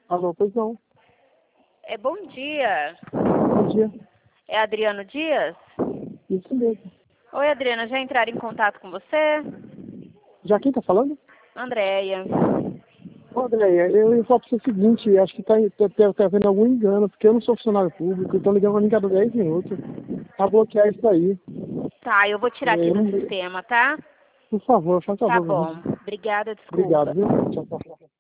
Alô, pois não. Bom dia. Bom dia. É Adriano Dias? Isso mesmo. Oi, Adriana, já entraram em contato com você? Já quem tá falando? Andréia. Ô, Andréia, eu ia falar pra você o seguinte, acho que tá havendo algum engano, porque eu não sou funcionário público, então ligando uma liga de 10 minutos. Pra bloquear isso aí. Tá, eu vou tirar aqui Eu do não- sistema, tá? Por favor, faz Tá favor pra bom. mim. Obrigada, Obrigado, desculpa. viu? Tchau, tchau.